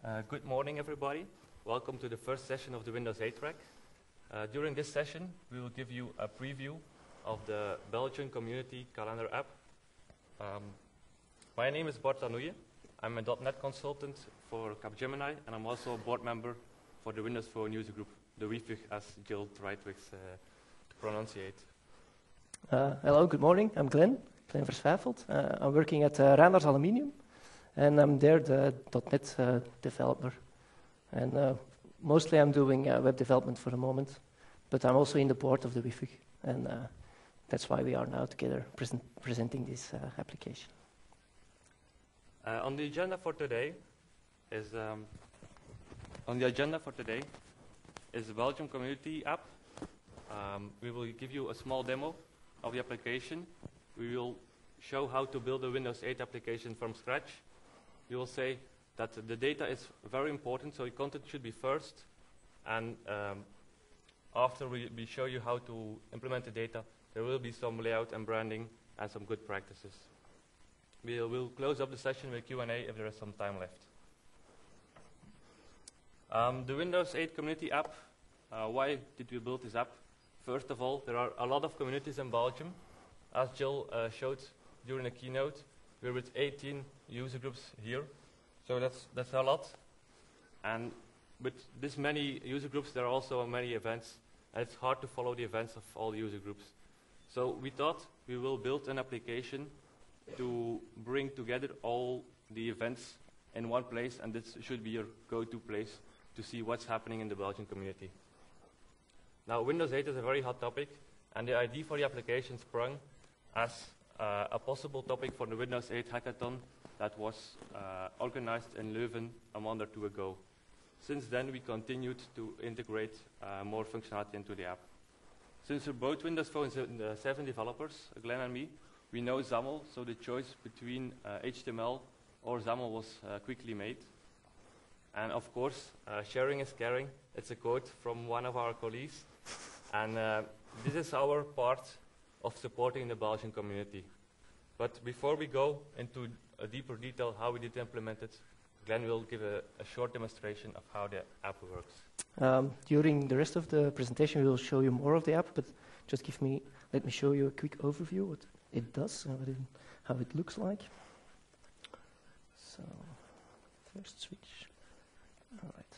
Good morning, everybody. Welcome to the first session of the Windows 8 track. During this session, we will give you a preview of the Belgian Community Calendar app. My name is Bart Anouilhe. I'm a .NET consultant for Capgemini, and I'm also a board member for the Windows Phone user group, the WIFIG, as Jill tried to pronunciate. Hello, good morning. I'm Glenn Verswijfeld. I'm working at Randers Aluminium, and I'm there the .NET developer. And mostly I'm doing web development for the moment, but I'm also in the board of the WIFIG, and that's why we are now together presenting this application. On the agenda for today is the Belgium Community app. We will give you a small demo of the application. We will show how to build a Windows 8 application from scratch. We will say that the data is very important, so the content should be first. And after we show you how to implement the data, there will be some layout and branding and some good practices. We'll close up the session with Q&A if there is some time left. The Windows 8 Community app, why did we build this app? First of all, there are a lot of communities in Belgium. As Jill showed during the keynote, we're with 18 user groups here, so that's a lot. And with this many user groups, there are also many events, and it's hard to follow the events of all the user groups. So we thought we will build an application to bring together all the events in one place, and this should be your go-to place to see what's happening in the Belgian community. Now, Windows 8 is a very hot topic, and the idea for the application sprung as a possible topic for the Windows 8 hackathon that was organized in Leuven a month or two ago. Since then, we continued to integrate more functionality into the app. Since we're both Windows Phone 7 developers, Glenn and me, we know XAML, so the choice between HTML or XAML was quickly made. And of course, sharing is caring. It's a quote from one of our colleagues. And this is our part of supporting the Belgian community. But before we go into a deeper detail how we did implement it, Glenn will give a short demonstration of how the app works. During the rest of the presentation, we will show you more of the app, but just let me show you a quick overview what it does and how it looks like. So, first switch. All right.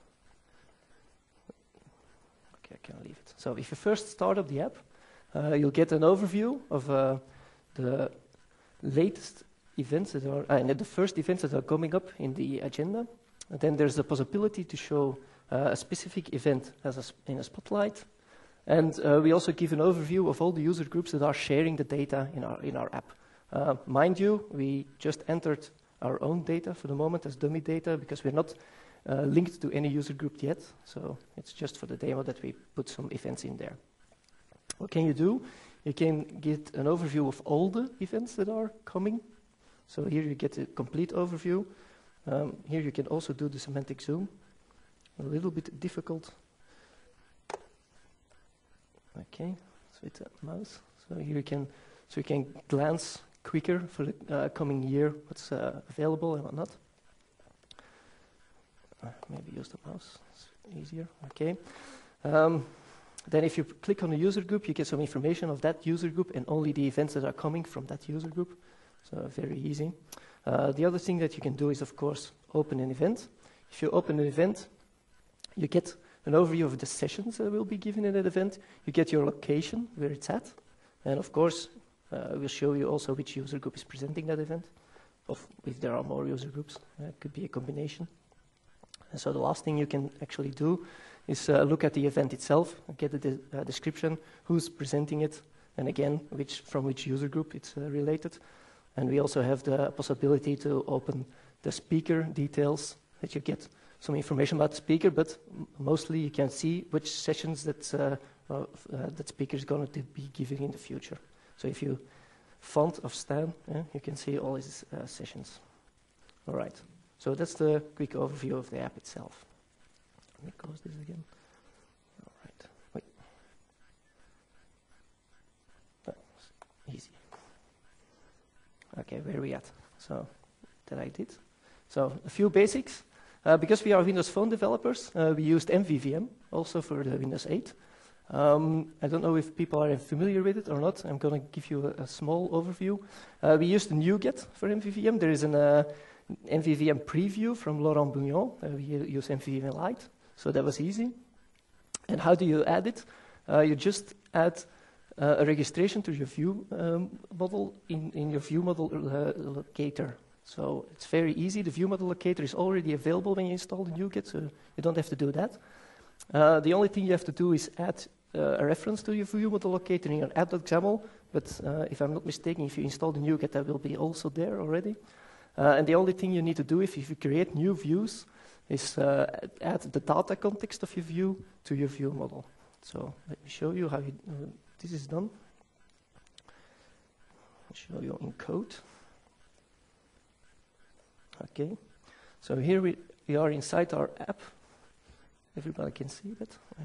Okay, I can leave it. So if you first start up the app, you'll get an overview of the latest events that are, and the first events that are coming up in the agenda. And then there's the possibility to show a specific event in a spotlight. And we also give an overview of all the user groups that are sharing the data in our app. Mind you, we just entered our own data for the moment as dummy data because we're not linked to any user group yet. So it's just for the demo that we put some events in there. What can you do? You can get an overview of all the events that are coming. So here you get a complete overview. Here you can also do the semantic zoom. A little bit difficult. Okay, so with the mouse. So here you can glance quicker for the coming year what's available and whatnot. Maybe use the mouse, it's easier. Okay. Then if you click on the user group, you get some information of that user group and only the events that are coming from that user group. So very easy. The other thing that you can do is, of course, open an event. If you open an event, you get an overview of the sessions that will be given in that event. You get your location, where it's at. And of course, we'll show you also which user group is presenting that event, if there are more user groups. It could be a combination. And so the last thing you can actually do is look at the event itself, get the description, who's presenting it, and again, from which user group it's related. And we also have the possibility to open the speaker details, that you get some information about the speaker, but mostly you can see which sessions that speaker is going to be giving in the future. So if you font of Stan, you can see all his sessions. All right. So that's the quick overview of the app itself. Let me close this again. All right. Wait. Easy. Okay, where are we at? So that I did. So a few basics. Because we are Windows Phone developers, we used MVVM also for the Windows 8. I don't know if people are familiar with it or not. I'm going to give you a small overview. We used NuGet for MVVM. There is an MVVM preview from Laurent Bugnon. We use MVVM Lite, so that was easy. And how do you add it? You just add a registration to your view model in your view model locator. So it's very easy. The view model locator is already available when you install the NuGet, so you don't have to do that. The only thing you have to do is add a reference to your view model locator in your app.xaml, but if I'm not mistaken, if you install the NuGet, that will be also there already. And the only thing you need to do if you create new views is add the data context of your view to your view model. So let me show you how this is done. I'll show you in code. Okay, so here we are inside our app. Everybody can see that, I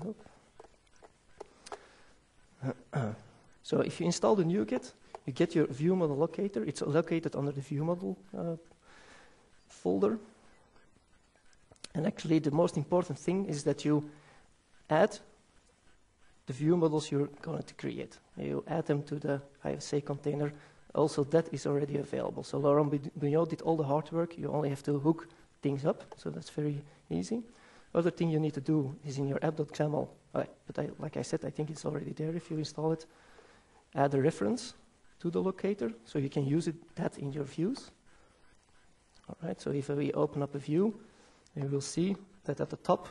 hope. So if you install the NuGet, you get your view model locator. It's located under the view model folder. And actually, the most important thing is that you add the view models you're going to create. You add them to the ISA container. Also, that is already available. So Laurent Bugnon did all the hard work. You only have to hook things up, so that's very easy. Other thing you need to do is in your app.xaml, like I said, I think it's already there if you install it. Add a reference to the locator, so you can use that in your views. All right, so if we open up a view, you will see that at the top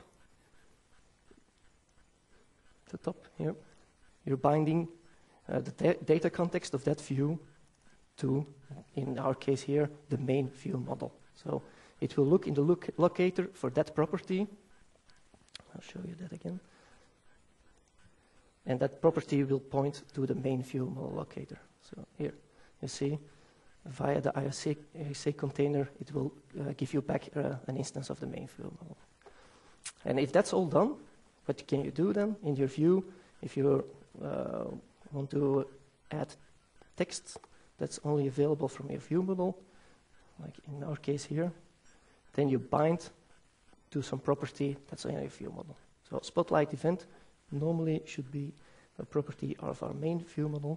here, you're binding the data context of that view to, in our case here, the main view model. So it will look in the locator for that property. I'll show you that again. And that property will point to the main view model locator. So here, you see, via the ISA container, it will give you back an instance of the main view model. And if that's all done, what can you do then in your view? If you want to add text that's only available from your view model, like in our case here, then you bind to some property that's in your view model. So Spotlight event normally should be a property of our main view model.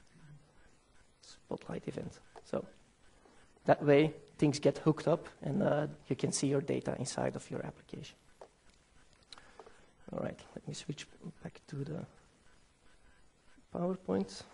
Spotlight event. So that way things get hooked up and you can see your data inside of your application. All right, let me switch back to the PowerPoint.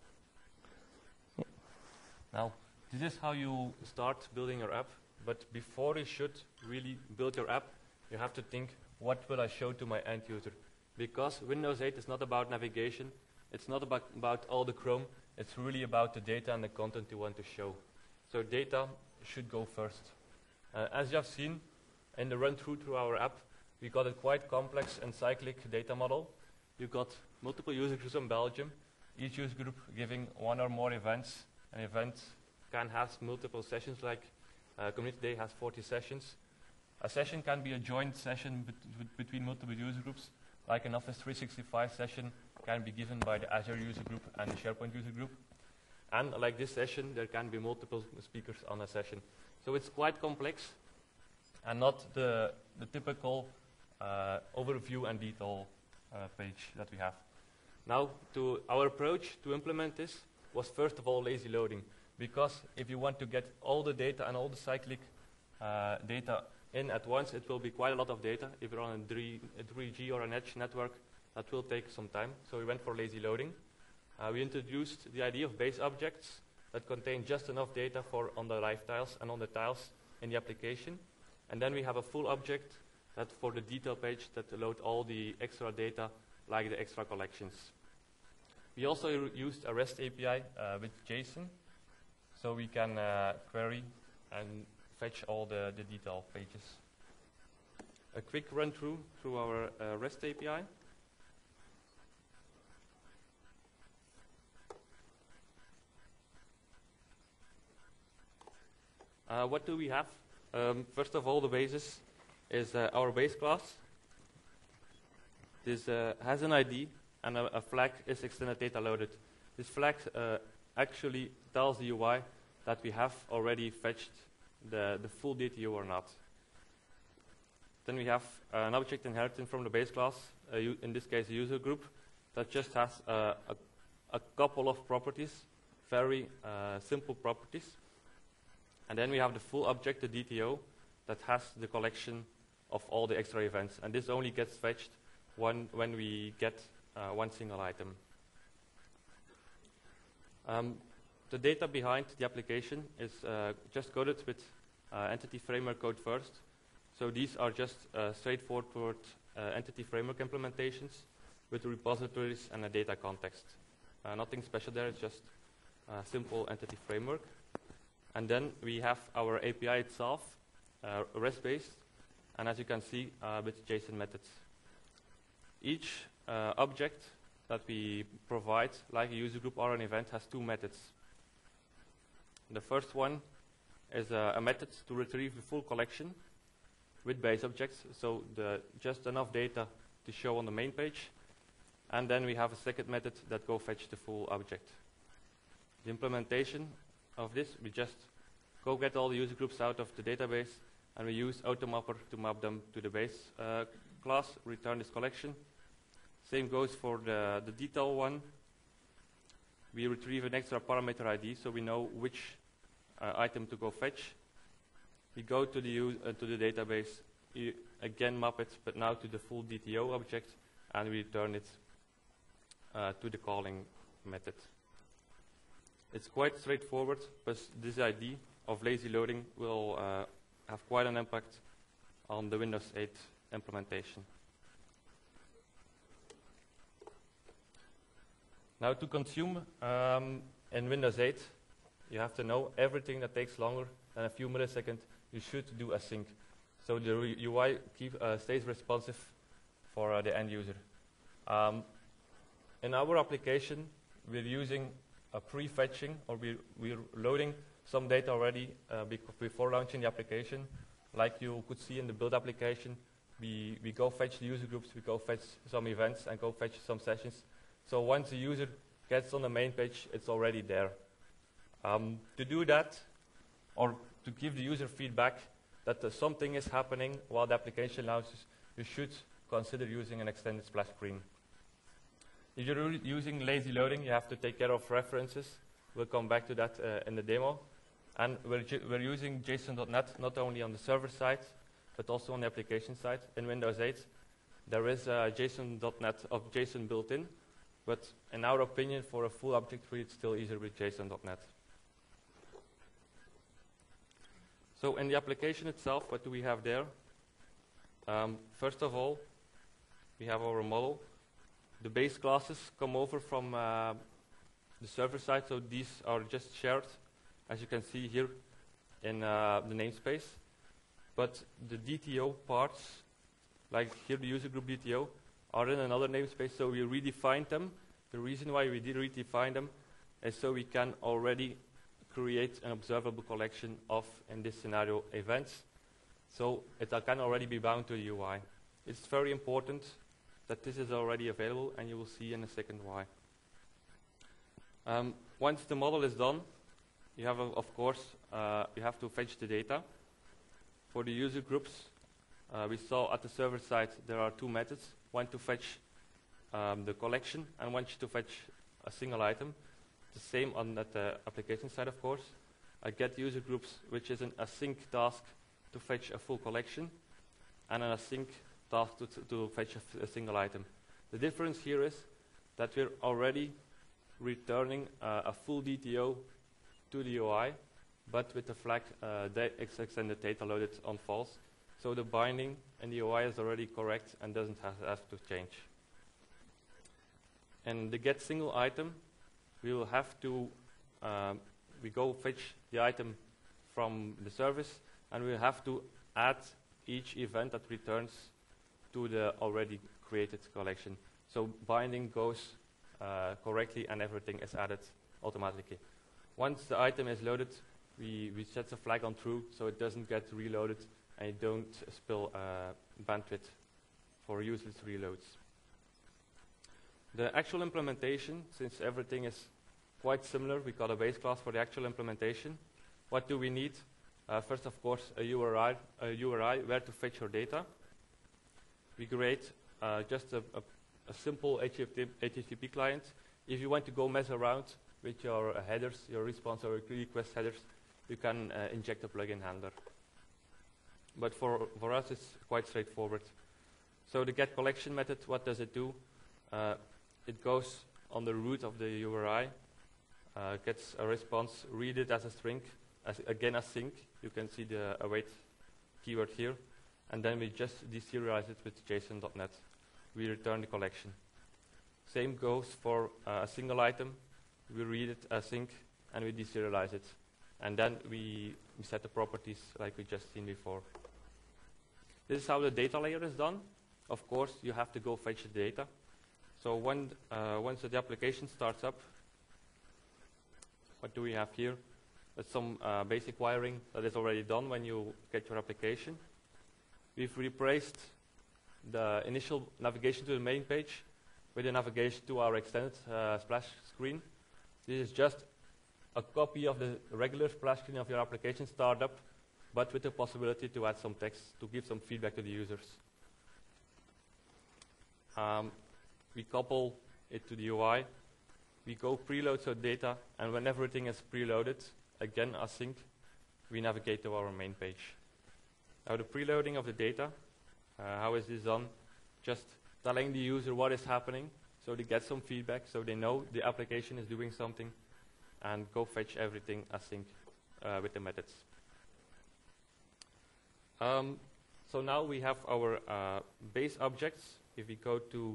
Yeah. Now, this is how you start building your app, but before you should really build your app, you have to think, what will I show to my end user? Because Windows 8 is not about navigation, it's not about all the Chrome, it's really about the data and the content you want to show. So data should go first. As you have seen in the run-through through our app, we got a quite complex and cyclic data model. You got multiple user groups in Belgium, each user group giving one or more events. An event can have multiple sessions, like Community Day has 40 sessions. A session can be a joint session between multiple user groups, like an Office 365 session can be given by the Azure user group and the SharePoint user group. And like this session, there can be multiple speakers on a session. So it's quite complex and not the typical overview and detail page that we have. Now, our approach to implement this was first of all lazy loading, because if you want to get all the data and all the cyclic data in at once, it will be quite a lot of data. If you're on a 3G or an Edge network, that will take some time. So we went for lazy loading. We introduced the idea of base objects that contain just enough data for on the live tiles and on the tiles in the application. And then we have a full object that for the detail page that load all the extra data, like the extra collections. We also used a REST API with JSON, so we can query and fetch all the detail pages. A quick run through our REST API. What do we have? First of all, the basis is our base class. This has an ID and a flag is extended data loaded. This flag actually tells the UI that we have already fetched the full DTO or not. Then we have an object inheriting from the base class, in this case a user group, that just has a couple of properties, very simple properties. And then we have the full object, the DTO, that has the collection of all the extra events. And this only gets fetched when we get one single item. The data behind the application is just coded with entity framework code first. So these are just straightforward entity framework implementations with repositories and a data context. Nothing special there, it's just a simple entity framework. And then we have our API itself, REST-based, and as you can see, with JSON methods. Each object that we provide, like a user group or an event, has two methods. The first one is a method to retrieve the full collection with base objects, so just enough data to show on the main page. And then we have a second method that go fetch the full object. The implementation of this, we just go get all the user groups out of the database, and we use AutoMapper to map them to the base class, return this collection. Same goes for the detail one. We retrieve an extra parameter ID, so we know which item to go fetch. We go to the database, again map it, but now to the full DTO object, and we return it to the calling method. It's quite straightforward, but this idea of lazy loading will have quite an impact on the Windows 8 implementation. Now to consume in Windows 8, you have to know everything that takes longer than a few milliseconds, you should do async. So the UI stays responsive for the end user. In our application, we're using a pre-fetching, or we're loading some data already before launching the application. Like you could see in the build application, we go fetch the user groups, we go fetch some events, and go fetch some sessions. So once the user gets on the main page, it's already there. To do that, or to give the user feedback that something is happening while the application launches, you should consider using an extended splash screen. If you're using lazy loading, you have to take care of references. We'll come back to that in the demo. And we're using JSON.NET not only on the server side, but also on the application side. In Windows 8, there is JSON.NET of JSON built in, but in our opinion, for a full object tree, it's still easier with JSON.NET. So in the application itself, what do we have there? First of all, we have our model. The base classes come over from the server side, so these are just shared, as you can see here in the namespace. But the DTO parts, like here the user group DTO, are in another namespace, so we redefined them. The reason why we did redefine them is so we can already create an observable collection of, in this scenario, events. So it can already be bound to the UI. It's very important that this is already available, and you will see in a second why. Once the model is done, you have, of course, you have to fetch the data. For the user groups, we saw at the server side there are two methods. One to fetch the collection, and one to fetch a single item. The same on the application side, of course. I get user groups, which is an async task to fetch a full collection, and an async task to fetch a single item. The difference here is that we're already returning a full DTO to the UI, but with the flag extended data loaded on false. So the binding in the UI is already correct and doesn't have to change. And the get single item, we will have to, we go fetch the item from the service, and we have to add each event that returns to the already created collection. So binding goes correctly, and everything is added automatically. Once the item is loaded, we set the flag on true, so it doesn't get reloaded, and you don't spill bandwidth for useless reloads. The actual implementation, since everything is quite similar, we got a base class for the actual implementation. What do we need? First, of course, a URI where to fetch your data. we create just a simple HTTP client. If you want to go mess around with your headers, your response or request headers, you can inject a plugin handler. But for us, it's quite straightforward. So the get collection method, what does it do? It goes on the root of the URI, gets a response, read it as a string, again as sync. You can see the await keyword here. And then we just deserialize it with JSON.NET. We return the collection. Same goes for a single item. We read it as sync, and we deserialize it. And then we set the properties like we just seen before. This is how the data layer is done. Of course, you have to go fetch the data. So once the application starts up, what do we have here? There's some basic wiring that is already done when you get your application. We've replaced the initial navigation to the main page with the navigation to our extended splash screen. This is just a copy of the regular splash screen of your application startup, but with the possibility to add some text to give some feedback to the users. We couple it to the UI. We go preload some data, and when everything is preloaded, again async, we navigate to our main page. Now the preloading of the data, how is this done? Just telling the user what is happening, so they get some feedback, so they know the application is doing something, and go fetch everything async with the methods. So now we have our base objects. If we go to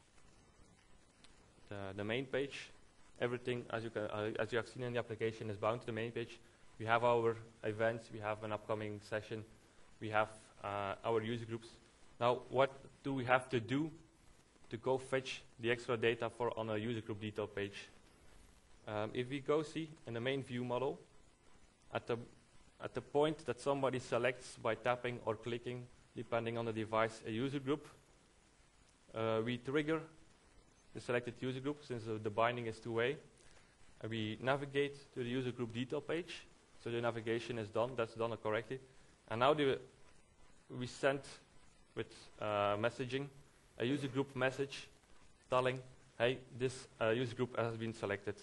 the main page, everything, as you have seen in the application, is bound to the main page. We have our events, we have an upcoming session, we have our user groups. Now, what do we have to do to go fetch the extra data on a user group detail page? If we go see in the main view model, at the point that somebody selects by tapping or clicking, depending on the device, a user group, we trigger the selected user group, since the binding is two-way. We navigate to the user group detail page, so the navigation is done, that's done correctly. And now we send with messaging a user group message telling, hey, this user group has been selected.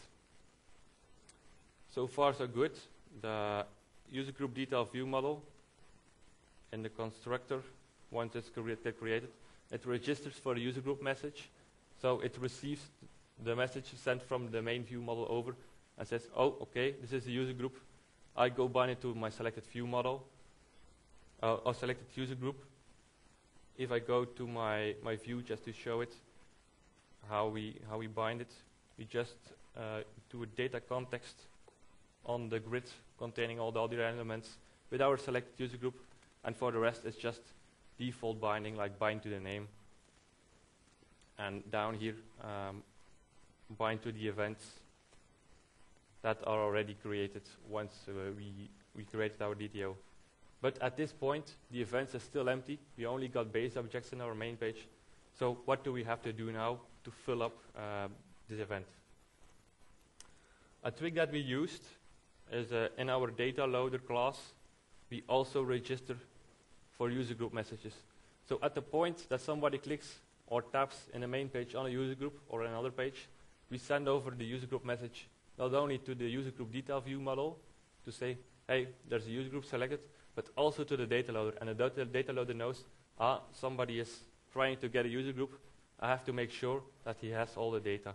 So far so good. The user group detail view model in the constructor, once it's created, it registers for the user group message. So it receives the message sent from the main view model over and says, oh, okay, this is the user group. I go bind it to my selected view model, or selected user group. If I go to my view just to show it, how we bind it, we just do a data context on the grid containing all the other elements with our selected user group, and for the rest it's just default binding, like bind to the name. And down here, bind to the events that are already created once we created our DTO. But at this point, the events are still empty. We only got base objects in our main page. So what do we have to do now to fill up this event? A trick that we used is in our data loader class, we also register for user group messages. So at the point that somebody clicks or taps in the main page on a user group or another page, we send over the user group message not only to the user group detail view model to say, hey, there's a user group selected, but also to the data loader. And the data loader knows, somebody is trying to get a user group. I have to make sure that he has all the data.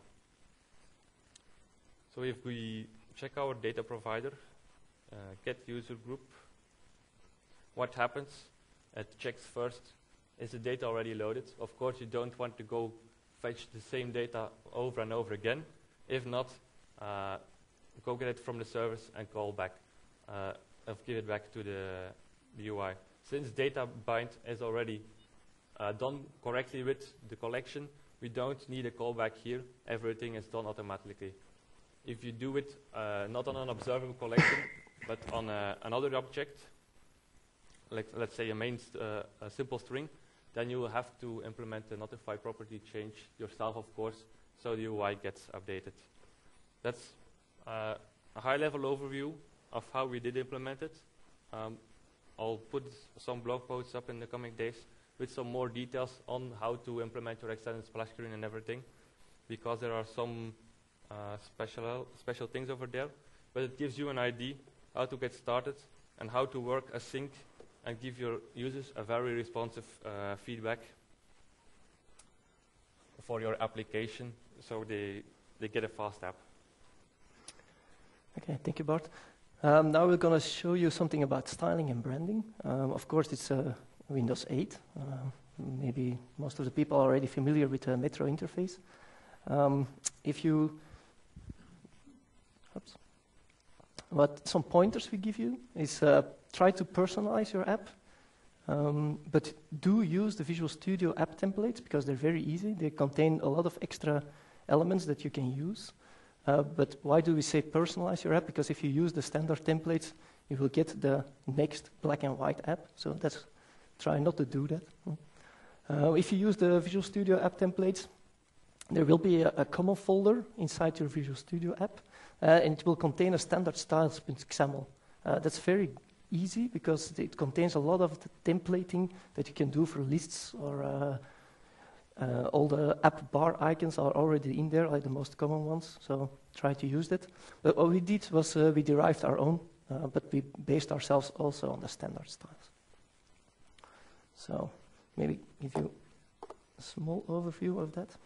So if we check our data provider, get user group, what happens? It checks first, is the data already loaded? Of course, you don't want to go fetch the same data over and over again. If not, go get it from the service and call back, give it back to the UI. Since data bind is already done correctly with the collection, we don't need a callback here. Everything is done automatically. If you do it not on an observable collection, but on another object, like let's say a simple string, then you will have to implement the notify property change yourself, of course, so the UI gets updated. That's a high-level overview of how we did implement it. I'll put some blog posts up in the coming days with some more details on how to implement your extended splash screen and everything, because there are some special things over there. But it gives you an idea how to get started and how to work async and give your users a very responsive feedback for your application, so they get a fast app. Okay, thank you, Bart. Now we're going to show you something about styling and branding. Of course, it's Windows 8. Maybe most of the people are already familiar with the Metro interface. What some pointers we give you is try to personalize your app, but do use the Visual Studio app templates because they're very easy. They contain a lot of extra elements that you can use. But why do we say personalize your app? Because if you use the standard templates, you will get the next black and white app. So try not to do that. If you use the Visual Studio app templates, there will be a common folder inside your Visual Studio app, and it will contain a standard styles.xaml. That's very easy because it contains a lot of the templating that you can do for lists, or all the app bar icons are already in there, like the most common ones, so try to use that. But what we did was we derived our own, but we based ourselves also on the standard styles. So maybe give you a small overview of that.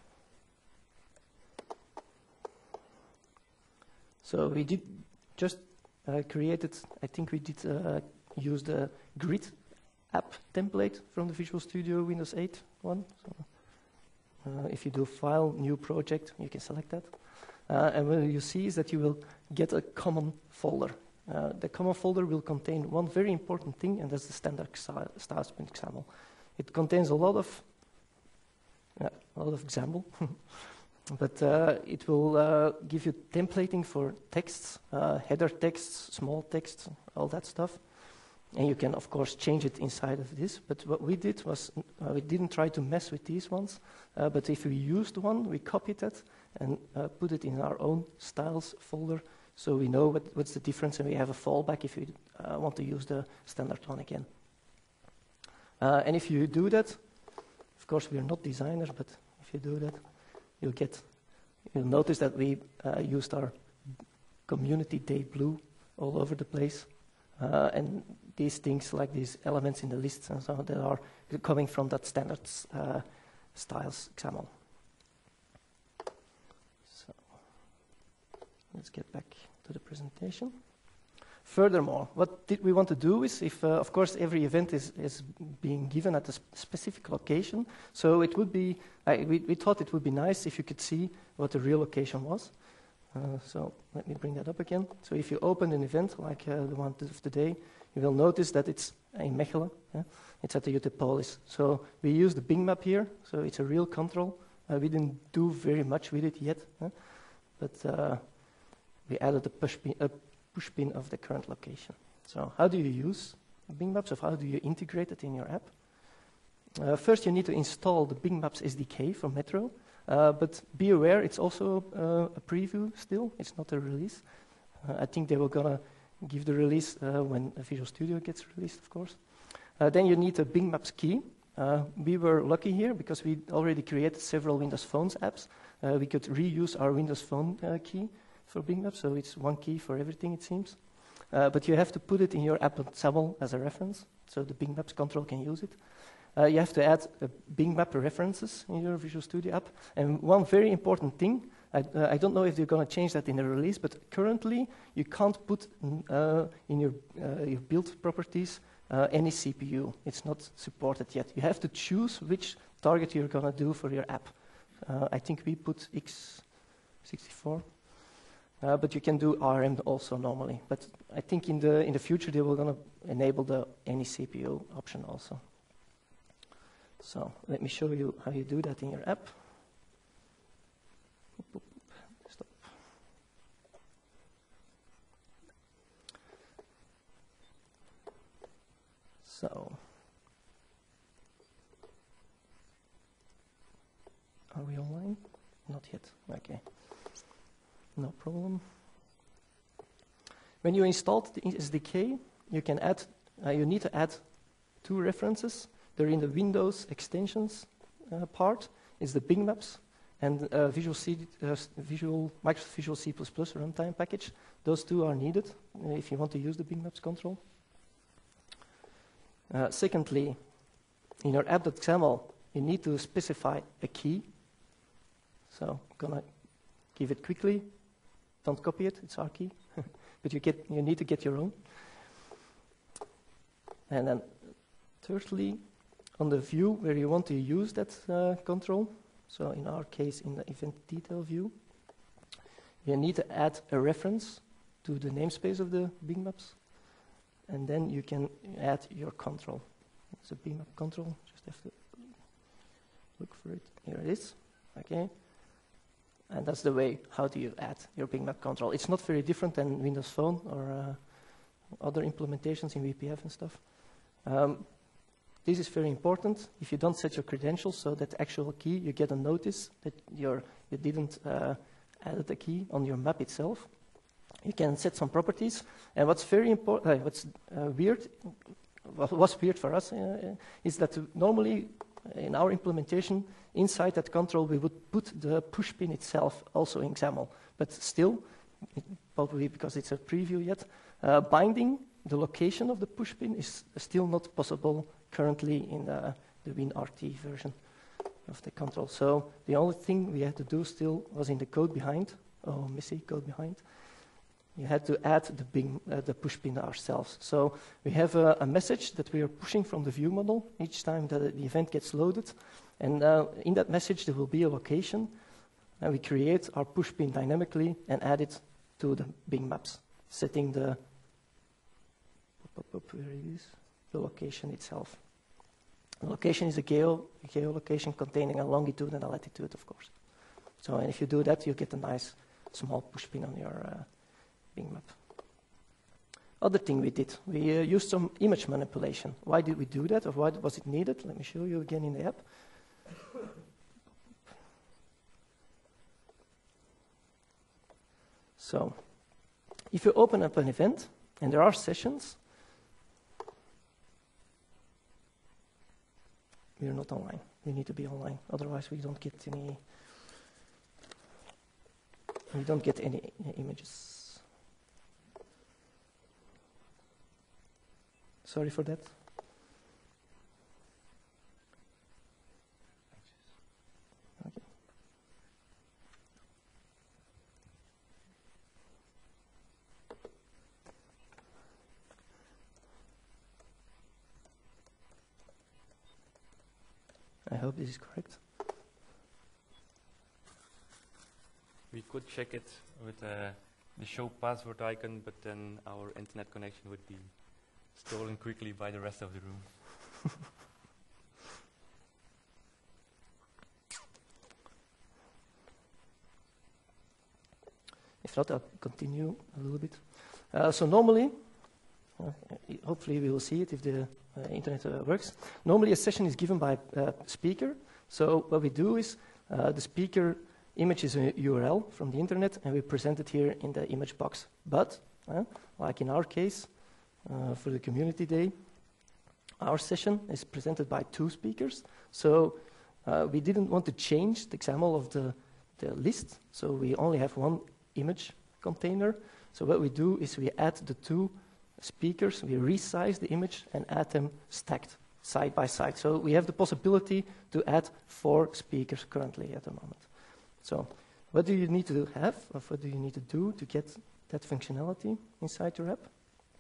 So we did just created, I think we did use the grid app template from the Visual Studio Windows 8 one. So, if you do File, New Project, you can select that. And what you see is that you will get a common folder. The common folder will contain one very important thing, and that's the standard styles.xaml. It contains a lot of XAML, but it will give you templating for texts, header texts, small texts, all that stuff. And you can, of course, change it inside of this. But what we did was we didn't try to mess with these ones. But if we used one, we copied it and put it in our own styles folder, so we know what's the difference, and we have a fallback if we want to use the standard one again. And if you do that, of course, we are not designers, but if you do that, you'll notice that we used our community day blue all over the place. And these things, like these elements in the lists and so on, that are coming from that standard styles XAML. So let's get back to the presentation. Furthermore, what did we want to do is, if of course every event is being given at a specific location, so it would be, we thought it would be nice if you could see what the real location was. So let me bring that up again. So if you open an event like the one of today, you will notice that it's in Mechelen. Yeah? It's at the Utepolis. So we use the Bing map here, so it's a real control. We didn't do very much with it yet, but we added a push pin of the current location. So how do you use Bing Maps, or how do you integrate it in your app? First, you need to install the Bing Maps SDK for Metro. But be aware, it's also a preview still. It's not a release. I think they were going to give the release when Visual Studio gets released, of course. Then you need a Bing Maps key. We were lucky here because we already created several Windows Phone apps. We could reuse our Windows Phone key for Bing Maps, so it's one key for everything, it seems. But you have to put it in your app XAML as a reference, so the Bing Maps control can use it. You have to add Bing Map references in your Visual Studio app. And one very important thing, I don't know if they're going to change that in the release, but currently you can't put in your build properties any CPU. It's not supported yet. You have to choose which target you're going to do for your app. I think we put x64, but you can do ARM also normally. But I think in the future they will going to enable the any CPU option also. So let me show you how you do that in your app. Stop. So, are we online? Not yet. Okay. No problem. When you installed the SDK, you can add you need to add two references. They're in the Windows extensions part. It's the Bing Maps and Microsoft Visual C++ runtime package. Those two are needed if you want to use the Bing Maps control. Secondly, in your app.xaml, you need to specify a key. So I'm gonna give it quickly. Don't copy it, it's our key. But you need to get your own. And then thirdly, on the view where you want to use that control, so in our case in the event detail view, you need to add a reference to the namespace of the Bing Maps, and then you can add your control. It's a Bing Map control, just have to look for it. Here it is, okay. And that's the way how do you add your Bing Map control. It's not very different than Windows Phone or other implementations in VPF and stuff. This is very important. If you don't set your credentials, so that actual key, you get a notice that you didn't add the key on your map itself. You can set some properties. And what's very important, what's weird, what was weird for us is that normally in our implementation, inside that control, we would put the push pin itself also in XAML. But still, probably because it's a preview yet, binding the location of the push pin is still not possible currently in the WinRT version of the control. So the only thing we had to do still was in the code behind. Oh, Missy, code behind. You had to add the push pin ourselves. So we have a message that we are pushing from the view model each time that the event gets loaded. And in that message, there will be a location. And we create our push pin dynamically and add it to the Bing Maps, setting the where it is, the location itself. The location is a geolocation containing a longitude and a latitude, of course. So and if you do that, you get a nice small push pin on your Bing Map. Other thing we did, we used some image manipulation. Why did we do that, or why was it needed? Let me show you again in the app. So, if you open up an event, and there are sessions, we are not online. We need to be online, otherwise we don't get any. We don't get any images. Sorry for that. Okay. I hope this is correct. We could check it with the show password icon, but then our internet connection would be stolen quickly by the rest of the room. If not, I'll continue a little bit. So normally, hopefully we will see it if the internet works. Normally a session is given by a speaker. So what we do is the speaker image is a URL from the internet, and we present it here in the image box. But, like in our case, for the community day, our session is presented by two speakers. So we didn't want to change the XAML of the list, so we only have one image container. So what we do is we add the two speakers, we resize the image and add them stacked side by side. So we have the possibility to add 4 speakers currently at the moment. So what do you need to have, or what do you need to do to get that functionality inside your app?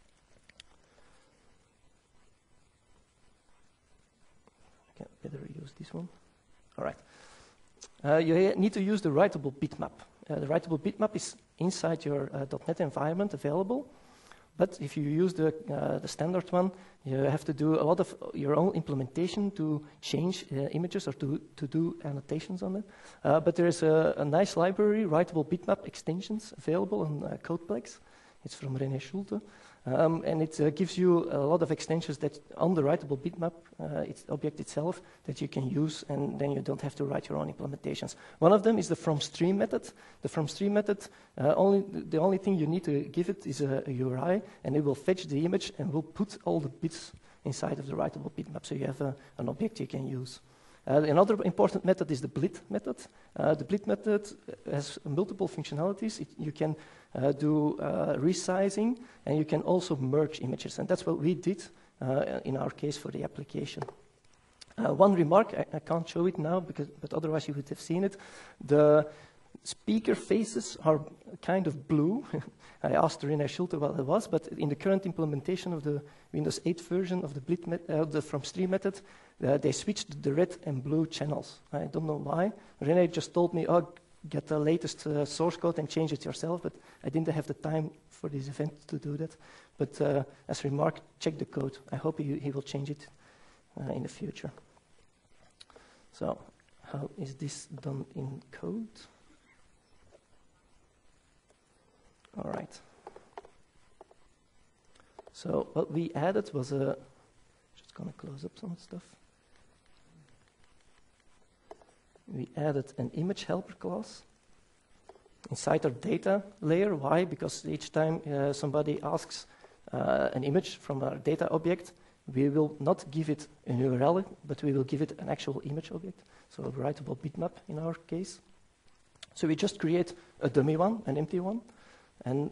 Okay, better use this one. All right. You need to use the writable bitmap. The writable bitmap is inside your .NET environment available. But if you use the standard one, you have to do a lot of your own implementation to change images or to do annotations on it. But there is a nice library, writable bitmap extensions, available on Codeplex. It's from René Schulte. And it gives you a lot of extensions that on the writable bitmap, it's the object itself, that you can use, and then you don't have to write your own implementations. One of them is the fromStream method. The fromStream method, the only thing you need to give it is a URI, and it will fetch the image and will put all the bits inside of the writable bitmap, so you have an object you can use. Another important method is the blit method. The blit method has multiple functionalities. You can do resizing, and you can also merge images, and that's what we did in our case for the application. One remark, I can't show it now, but otherwise you would have seen it. The speaker faces are kind of blue. I asked René Schulte what it was, but in the current implementation of the Windows 8 version of the the fromStream method, they switched the red and blue channels. I don't know why. René just told me, oh, get the latest source code and change it yourself, but I didn't have the time for this event to do that. But as a remark, check the code. I hope he will change it in the future. So how is this done in code? All right. So what we added was just gonna close up some stuff. We added an image helper class inside our data layer. Why? Because each time somebody asks an image from our data object, we will not give it an URL, but we will give it an actual image object, so a writable bitmap in our case. So we just create a dummy one, an empty one, and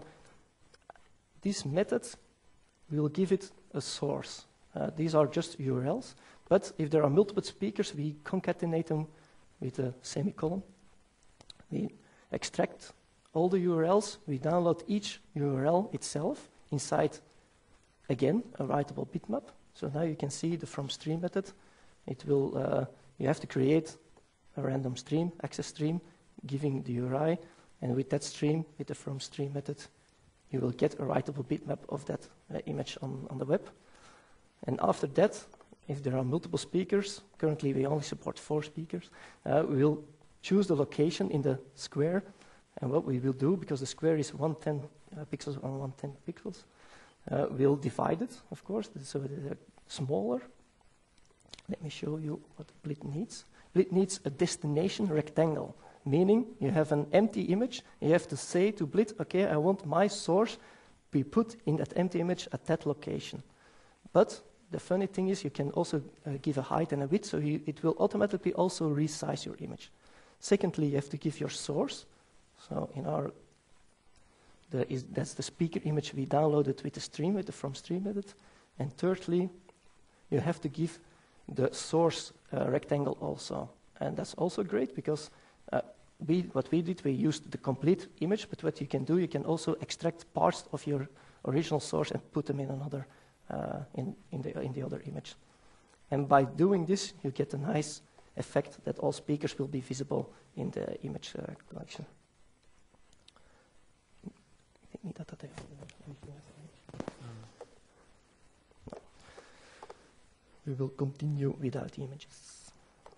this method will give it a source. These are just URLs, but if there are multiple speakers, we concatenate them with a semicolon. We extract all the URLs, we download each URL itself inside, again, a writable bitmap. So now you can see the fromStream method. It will, you have to create a random stream, access stream, giving the URI, and with that stream, with the fromStream method, you will get a writable bitmap of that image on the web. And after that, if there are multiple speakers, currently we only support 4 speakers, we will choose the location in the square, and what we will do, because the square is 110 pixels on 110 pixels, we'll divide it, of course, so they're smaller. Let me show you what Blit needs. Blit needs a destination rectangle, meaning you have an empty image, and you have to say to Blit, okay, I want my source be put in that empty image at that location. But the funny thing is you can also give a height and a width, so it will automatically also resize your image. Secondly, you have to give your source. So in our, that's the speaker image we downloaded with the stream, with the fromStream method. And thirdly, you have to give the source rectangle also. And that's also great because what we did, we used the complete image, but what you can do, you can also extract parts of your original source and put them in another, in the other image. And by doing this, you get a nice effect that all speakers will be visible in the image collection. We will continue without the images.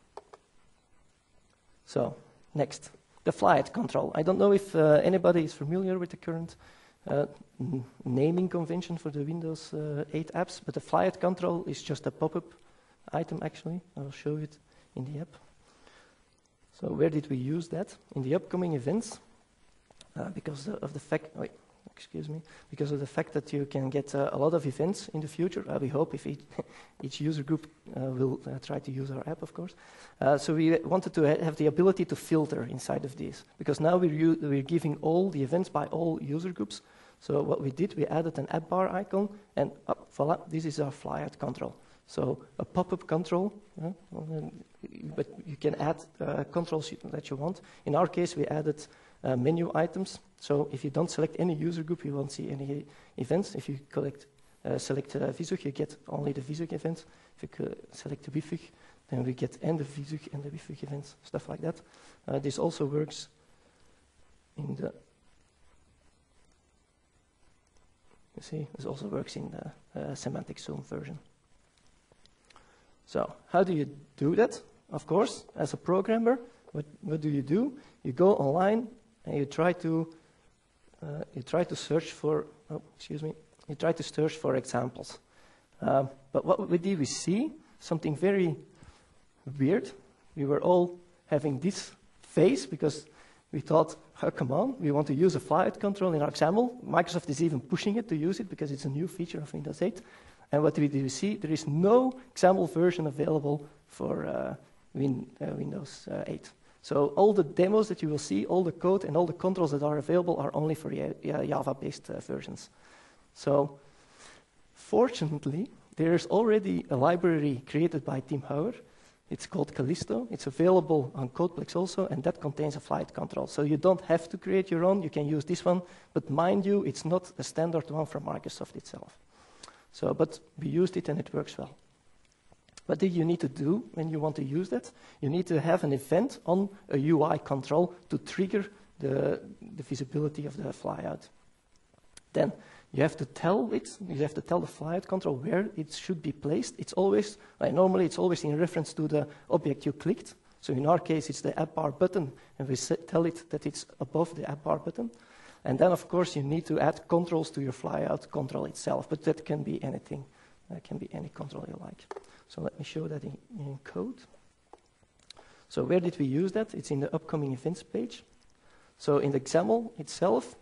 So, next, the flight control. I don't know if anybody is familiar with the current naming convention for the Windows 8 apps, but the flight control is just a pop-up item, actually. I'll show it in the app. So where did we use that? In the upcoming events, because of the fact, because of the fact that you can get a lot of events in the future. We hope if each user group will try to use our app, of course. So we wanted to have the ability to filter inside of these, because now we're giving all the events by all user groups. So what we did, we added an app bar icon, and voila, this is our flyout control. So a pop-up control, but you can add controls that you want. In our case, we added menu items. So if you don't select any user group, you won't see any events. If you select Vizug, you get only the Vizug events. If you select Wifug, then we get and the Vizug and the Wifug events, stuff like that. This also works in the... You see, this also works in the semantic zoom version. So how do you do that? Of course, as a programmer, what do? You go online and you try to search for. Oh, excuse me. you try to search for examples. But what did we see? Something very weird. We were all having this face because we thought, oh, come on, we want to use a flyout control in our XAML. Microsoft is even pushing it to use it because it's a new feature of Windows 8. And what did we see? There is no XAML version available for Windows 8. So all the demos that you will see, all the code and all the controls that are available are only for Java-based versions. So fortunately, there's already a library created by Tim Hauer. It's called Callisto. It's available on Codeplex also, and that contains a flight control. So you don't have to create your own. You can use this one. But mind you, it's not a standard one from Microsoft itself. So, but we used it, and it works well. What do you need to do when you want to use that? You need to have an event on a UI control to trigger the visibility of the flyout. Then you have to tell the flyout control where it should be placed. It's always, normally it's always in reference to the object you clicked. So in our case, it's the app bar button, and we tell it that it's above the app bar button. And then, of course, you need to add controls to your flyout control itself, but that can be anything. That can be any control you like. So let me show that in code. So where did we use that? It's in the upcoming events page. So in the XAML itself,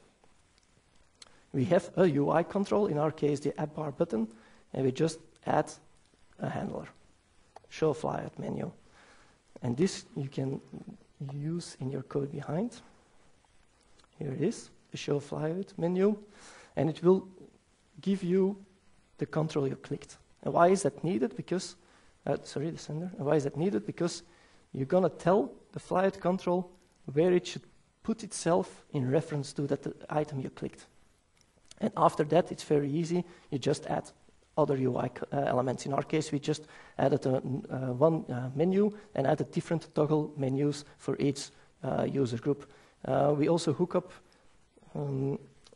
we have a UI control, in our case the app bar button, and we just add a handler, show flyout menu. And this you can use in your code behind. Here it is, the show flyout menu, and it will give you the control you clicked. And why is that needed? Because, the sender. And why is that needed? Because you're going to tell the flyout control where it should put itself in reference to that item you clicked. And after that, it's very easy. You just add other UI elements. In our case, we just added one menu and added different toggle menus for each user group. We also hook up an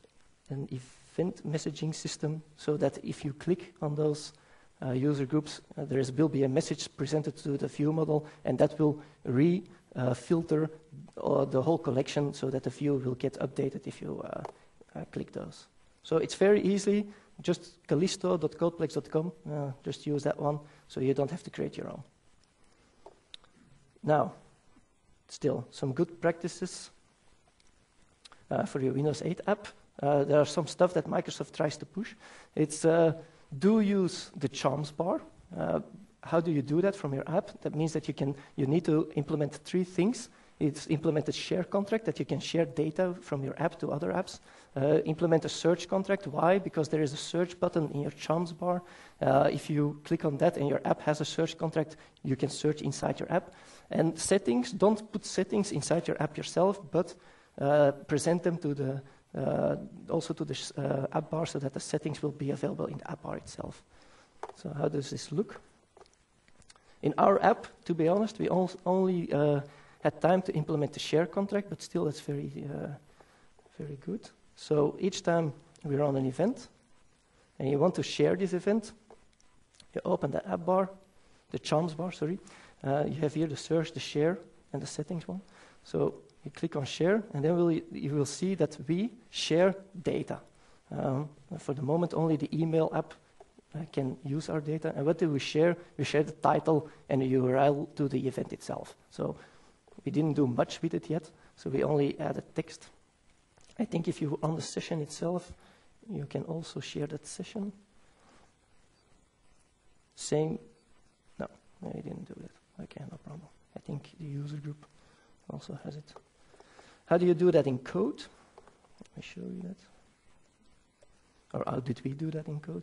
event messaging system so that if you click on those user groups, there will be a message presented to the view model, and that will filter the whole collection so that the view will get updated if you click those. So it's very easy, just callisto.codeplex.com, just use that one, so you don't have to create your own. Now, still, some good practices for your Windows 8 app. There are some stuff that Microsoft tries to push. It's do use the charms bar. How do you do that from your app? That means that you need to implement 3 things. It's implement a share contract that you can share data from your app to other apps. Implement a search contract. Why? Because there is a search button in your charms bar. If you click on that and your app has a search contract, you can search inside your app. And settings, don't put settings inside your app yourself, but present them to also to the app bar so that the settings will be available in the app bar itself. So how does this look? In our app, to be honest, we only had time to implement the share contract, but still it's very good. So each time we run an event, and you want to share this event, you open the app bar, the charms bar, sorry. You have here the search, the share, and the settings one. So you click on share, and then you will see that we share data. For the moment, only the email app can use our data. And what do we share? We share the title and the URL to the event itself. So we didn't do much with it yet, so we only added text. I think if you on the session itself, you can also share that session. Same. No, you didn't do that. Okay, no problem. I think the user group also has it. How do you do that in code? Let me show you that. Or how did we do that in code?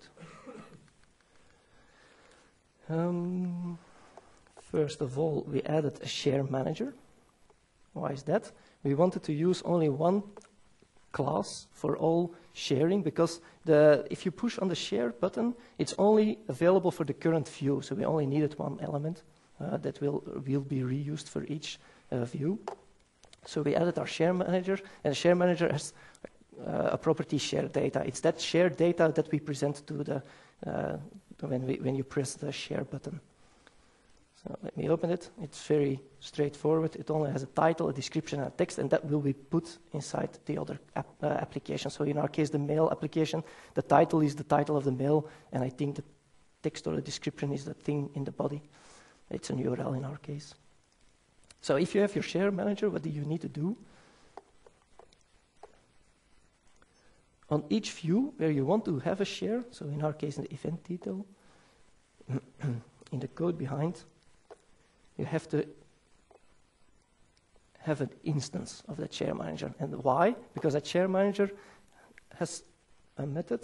First of all, we added a share manager. Why is that? We wanted to use only one class for all sharing, because if you push on the share button, it's only available for the current view. So we only needed one element that will be reused for each view. So we added our share manager, and the share manager has a property share data. It's that shared data that we present to the when you press the share button. So let me open it. It's very straightforward. It only has a title, a description, and a text, and that will be put inside the other application. So in our case, the mail application, the title is the title of the mail, and I think the text or the description is the thing in the body. It's an URL in our case. So if you have your share manager, what do you need to do? On each view where you want to have a share, so in our case in the event detail, in the code behind, you have to have an instance of that share manager. And why? Because that share manager has a method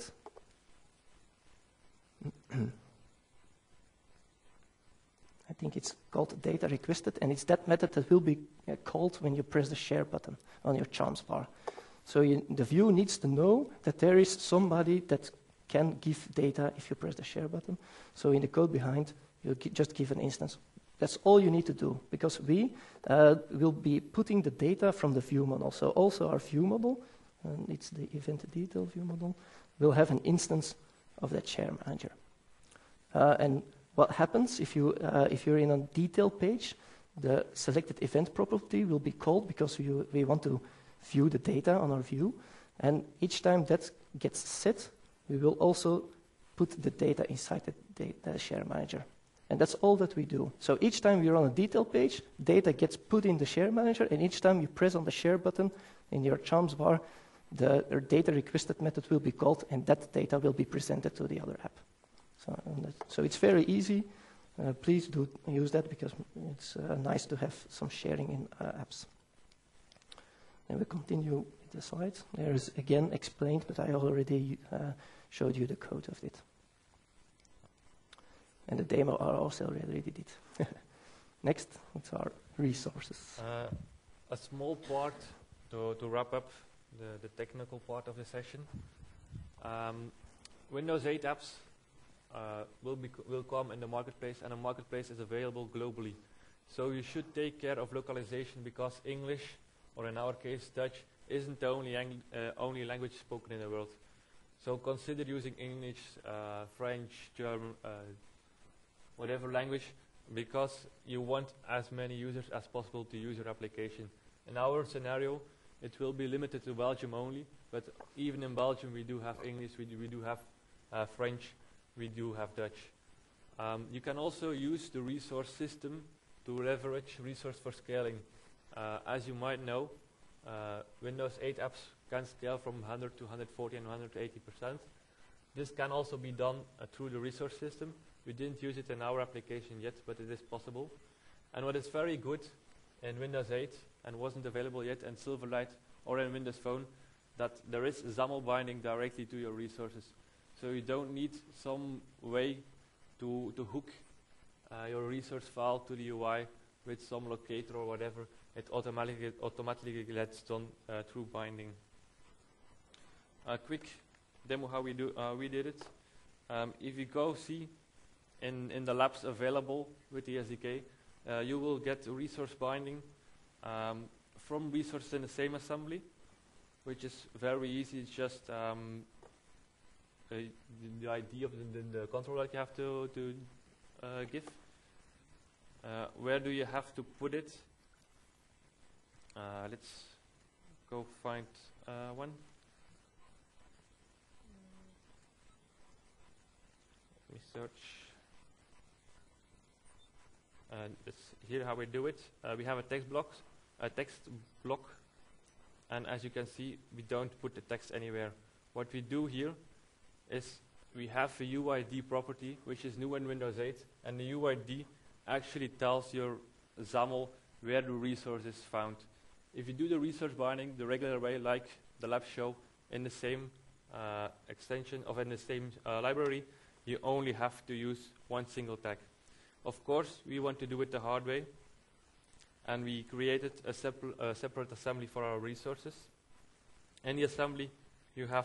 I think it's called data requested, and it's that method that will be called when you press the share button on your Charms bar. So the view needs to know that there is somebody that can give data if you press the share button. So in the code behind, you just give an instance. That's all you need to do, because we will be putting the data from the view model. So also our view model, and it's the event detail view model, will have an instance of that share manager. And what happens if you're in a detail page, the selected event property will be called because we want to view the data on our view. And each time that gets set, we will also put the data inside the share manager. And that's all that we do. So each time we're on a detail page, data gets put in the share manager, and each time you press on the share button in your Charms bar, the data requested method will be called, and that data will be presented to the other app. So it's very easy. Please do use that, because it's nice to have some sharing in apps. And we continue with the slides. There is again explained, but I already showed you the code of it. And the demo I also already did. Next, it's our resources. A small part to wrap up the technical part of the session. Windows 8 apps will come in the marketplace, and the marketplace is available globally. So you should take care of localization, because English, or in our case Dutch, isn't the only language spoken in the world. So consider using English, French, German, whatever language, because you want as many users as possible to use your application. In our scenario, it will be limited to Belgium only, but even in Belgium we do have English, we do have French, we do have Dutch. You can also use the resource system to leverage resource for scaling. As you might know, Windows 8 apps can scale from 100 to 140 and 180%. This can also be done through the resource system. We didn't use it in our application yet, but it is possible. And what is very good in Windows 8 and wasn't available yet in Silverlight or in Windows Phone, that there is XAML binding directly to your resources. So you don't need some way to hook your resource file to the UI with some locator or whatever. It automatically gets done through binding. A quick demo how we did it. If you go see in the labs available with the SDK, you will get resource binding from resources in the same assembly, which is very easy. It's just the ID of the controller that you have to give. Where do you have to put it? Let's go find one. Let me search. Here how we do it. We have a text block, and as you can see, we don't put the text anywhere. What we do here is we have a UID property, which is new in Windows 8, and the UID actually tells your XAML where the resource is found. If you do the resource binding the regular way, like the labs show, in the same extension of in the same library, you only have to use one single tag. Of course, we want to do it the hard way, and we created a separate assembly for our resources. In the assembly, you have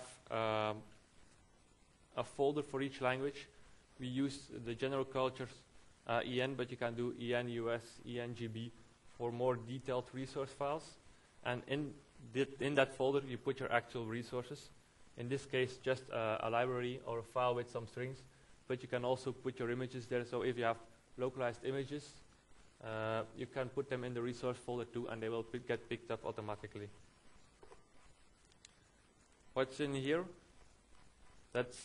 a folder for each language. We use the general cultures EN, but you can do EN US, EN GB for more detailed resource files. And in that folder, you put your actual resources. In this case, just a library or a file with some strings, but you can also put your images there. So if you have localized images, you can put them in the resource folder too, and they will get picked up automatically. What's in here? That's,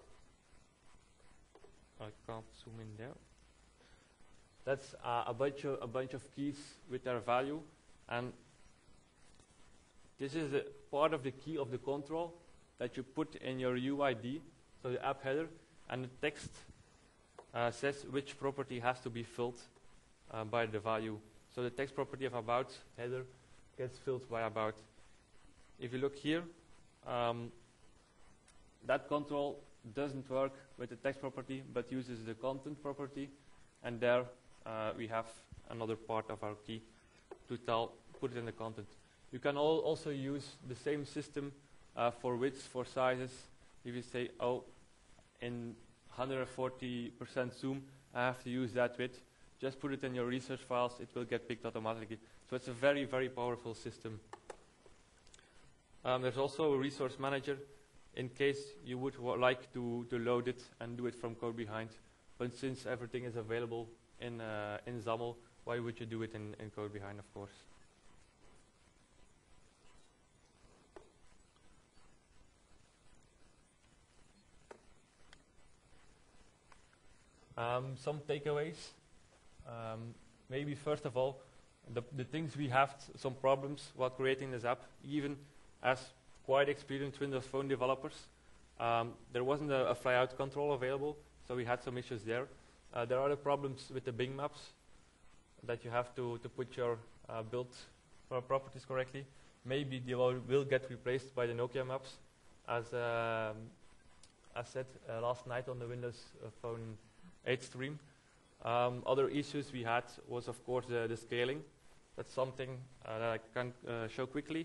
I can't zoom in there. That's a bunch of keys with their value, and this is a part of the key of the control that you put in your UID, so the app header, and the text says which property has to be filled by the value. So the text property of about header gets filled by about. If you look here, that control doesn't work with the text property, but uses the content property, and there we have another part of our key to put it in the content. You can also use the same system for widths, for sizes. If you say, oh, in 140% zoom, I have to use that width, just put it in your research files, it will get picked automatically. So it's a very, very powerful system. There's also a resource manager in case you would like to load it and do it from code behind. But since everything is available in XAML, why would you do it in code behind, of course? Some takeaways. Maybe first of all, the things we have some problems while creating this app, even as quite experienced Windows Phone developers. There wasn't a flyout control available, so we had some issues there. There are the problems with the Bing maps, that you have to put your build properties correctly. Maybe they will get replaced by the Nokia maps, as said last night on the Windows Phone 8 stream. Other issues we had was, of course, the scaling. That's something that I can show quickly.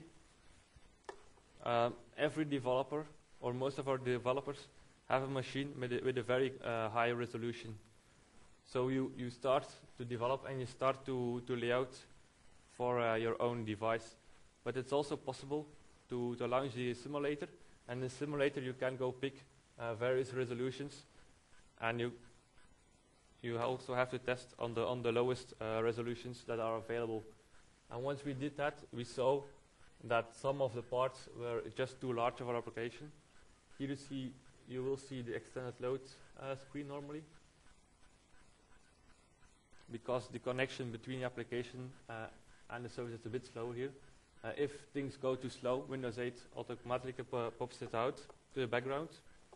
Every developer, or most of our developers, have a machine with a very high resolution. So you start to develop and you start to lay out for your own device. But it's also possible to launch the simulator, and in the simulator you can go pick various resolutions, and you also have to test on the lowest resolutions that are available. And once we did that, we saw that some of the parts were just too large of our application. Here you will see the extended load screen normally, because the connection between the application and the service is a bit slow here. If things go too slow, Windows 8 automatically pops it out to the background.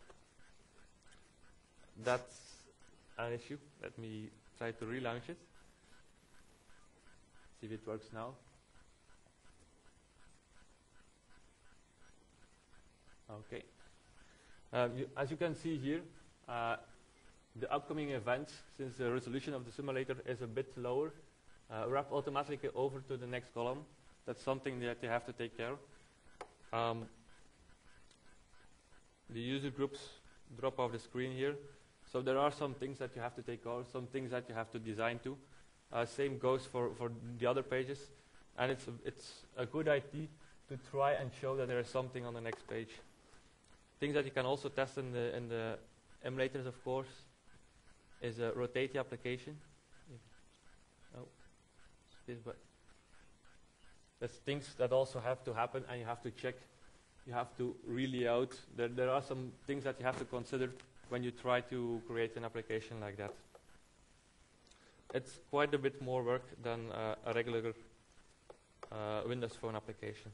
That's an issue. Let me try to relaunch it. See if it works now. Okay. As you can see here, the upcoming events, since the resolution of the simulator is a bit lower, wrap automatically over to the next column. That's something that you have to take care of. The user groups drop off the screen here. So there are some things that you have to take care of, some things that you have to design to. Same goes for the other pages. And it's a good idea to try and show that there is something on the next page. Things that you can also test in the emulators, of course, is rotate the application. There's things that also have to happen, and you have to check. You have to relay out. There are some things that you have to consider when you try to create an application like that. It's quite a bit more work than a regular Windows Phone application.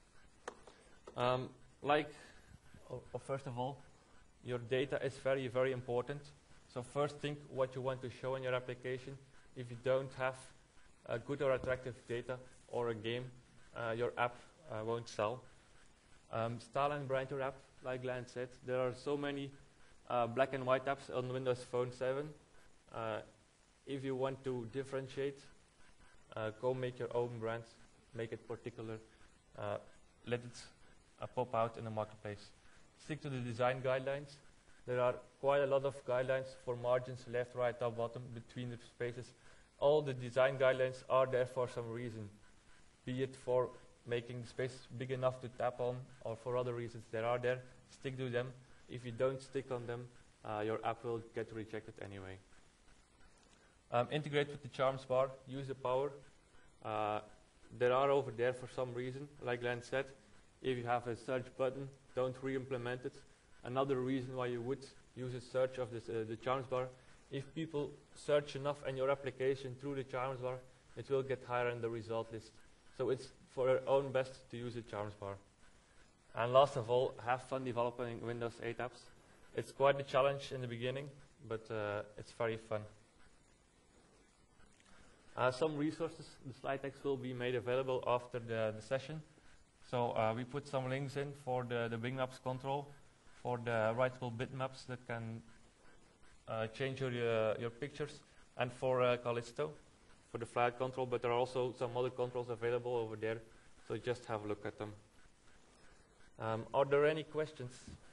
First of all, your data is very, very important. So first think what you want to show in your application. If you don't have good or attractive data or a game, your app won't sell. Style and brand your app, like Glenn said. There are so many black and white apps on Windows Phone 7. If you want to differentiate, go make your own brand, make it particular, let it pop out in the marketplace. Stick to the design guidelines. There are quite a lot of guidelines for margins, left, right, top, bottom, between the spaces. All the design guidelines are there for some reason, be it for making the space big enough to tap on, or for other reasons. They are there. Stick to them. If you don't stick on them, your app will get rejected anyway. Integrate with the charms bar, use the power. There are over there for some reason, like Glenn said, if you have a search button, don't re-implement it. Another reason why you would use a search of this, the charms bar, if people search enough in your application through the charms bar, it will get higher in the result list. So it's for your own best to use the charms bar. And last of all, have fun developing Windows 8 apps. It's quite a challenge in the beginning, but it's very fun. Some resources, the slide decks will be made available after the session. So we put some links in for the Bing Maps control, for the writable bitmaps that can change your pictures, and for Callisto, for the flight control, but there are also some other controls available over there, so just have a look at them. Are there any questions?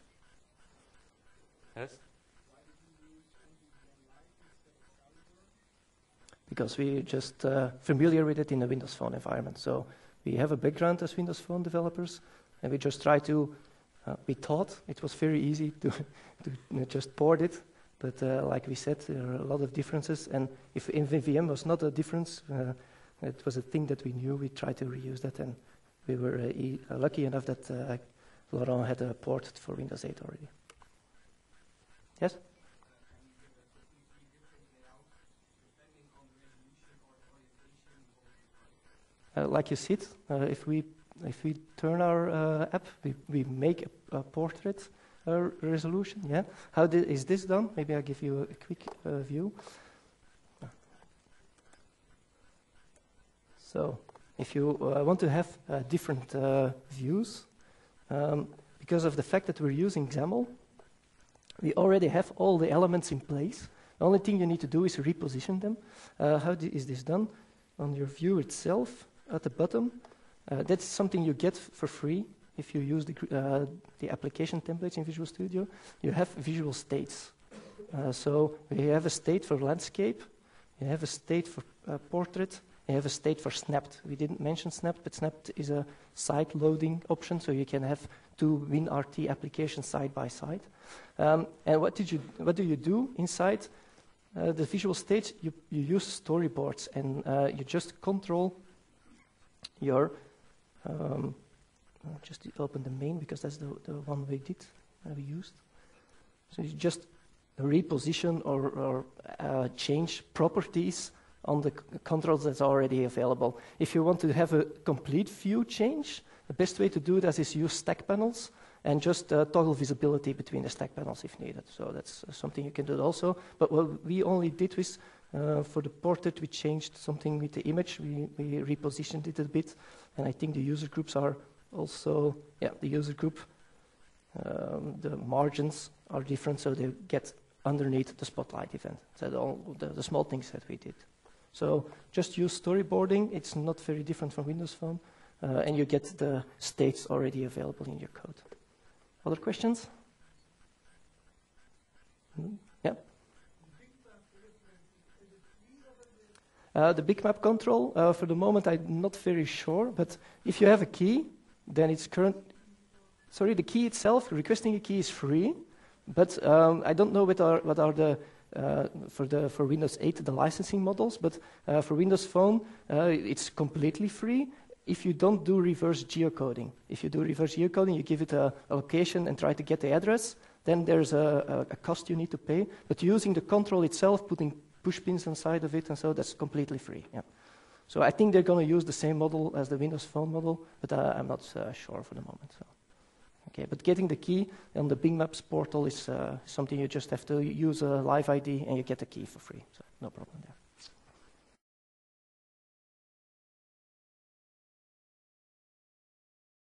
Yes? Because we're just familiar with it in the Windows Phone environment. So we have a background as Windows Phone developers, and we just try to, we thought it was very easy to just port it, but like we said, there are a lot of differences, and if MVVM was not a difference, it was a thing that we knew, we tried to reuse that, and we were lucky enough that Laurent had ported for Windows 8 already. Yes? Like you said, if we turn our app, we make a portrait resolution. Yeah. How is this done? Maybe I'll give you a quick view. So, if you want to have different views, because of the fact that we're using XAML, we already have all the elements in place. The only thing you need to do is reposition them. How is this done? On your view itself, at the bottom, that's something you get for free if you use the application templates in Visual Studio. You have visual states. So we have a state for landscape, you have a state for portrait, you have a state for snapped. We didn't mention snapped, but snapped is a side loading option, so you can have two WinRT applications side by side. And what do you do inside the visual states? You use storyboards, and you just control your, just open the main because that's the one we used. So you just reposition or change properties on the controls that's already available. If you want to have a complete view change, the best way to do that is use stack panels and just toggle visibility between the stack panels if needed. So that's something you can do also. But what we only did was, for the portrait, we changed something with the image. We repositioned it a bit. And I think the user groups are also, yeah, the user group, the margins are different, so they get underneath the spotlight event. So all the small things that we did. So just use storyboarding. It's not very different from Windows Phone. And you get the states already available in your code. Other questions? Yeah? The Big-Map control, for the moment, I'm not very sure. But if you have a key, then it's current. Sorry, the key itself, requesting a key is free. But I don't know what are the for Windows 8 the licensing models. But for Windows Phone, it's completely free. If you don't do reverse geocoding. If you do reverse geocoding, you give it a location and try to get the address, then there's a cost you need to pay. But using the control itself, putting push pins inside of it, and so that's completely free. Yeah. So I think they're going to use the same model as the Windows Phone model, but I'm not sure for the moment. So. Okay, but getting the key on the Bing Maps portal is something you just have to use a live ID and you get the key for free. So no problem there.